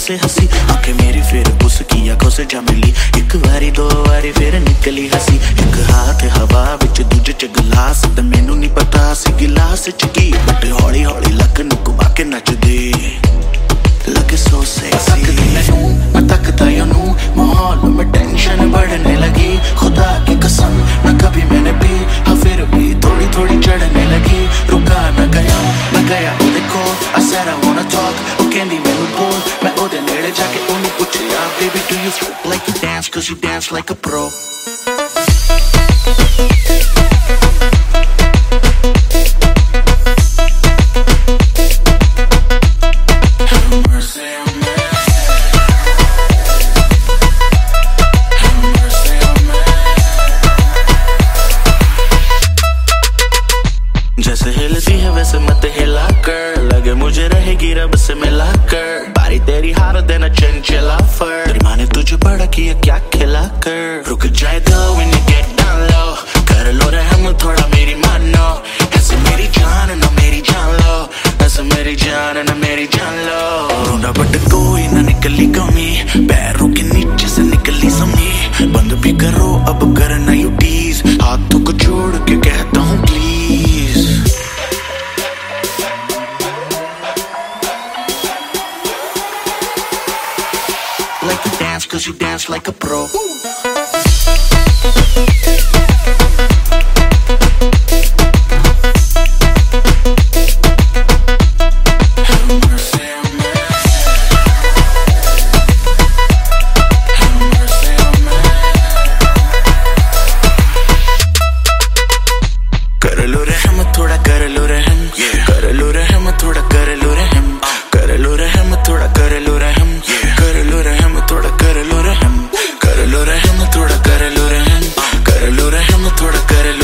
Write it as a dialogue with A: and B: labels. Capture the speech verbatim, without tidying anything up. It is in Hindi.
A: से हंसी आंखें मेरी फिर उसकी आंखों से जा मिली। एक बारी दो बारी फिर निकली हंसी। एक हाथ हवा विच दूजे च गिलास ते मैनू नहीं पता सी गिलास च की बट हौली हौली लक नू घुमा के नचदे लगे सो सेक्सी। मैं तकता यूं माहौल में टेंशन बढ़ने लगी। खुदा की कसम न कभी मैंने पी हाँ फिर भी थोड़ी थोड़ी चढ़ने लगी। रुका न गया न गया वो देखो I said I wanna talk वो कहंदी मैनू बोल। मैं ओदे नेड़े जाके ओनू पुछया baby do you feel like you dance cause you dance like a pro। जैसे हिलती है वैसे मत हिला कर लगे मुझे रहेगी रब से मिला कर। बारी तेरी हार देना चंचला फर तेरी माँ ने तुझे बड़ा किया क्या खिला कर। रुक जाए तो when you get down low कर लो रहम थोड़ा मेरी मानो। ऐसे मेरी जान ना मेरी जान लो ऐसे मेरी जान ना मेरी जान लो। ढूंढा बट कोई ना निकली कमी पैरों के नीचे से निकली समी। बंद भी करो अब करना यू टीज हाथों को जोड़ के कहता हूँ please. Like you dance cause you dance like a pro। कर लो रहम थोड़ा कर लो रहम कर लो रहम थोड़ा कर लो रहम कर लो रहम थोड़ा कर लो रहम कर लो रहम थोड़ा कर लो रहम कर लो रहम थोड़ा कर लो रहम कर लो रहम थोड़ा कर लो।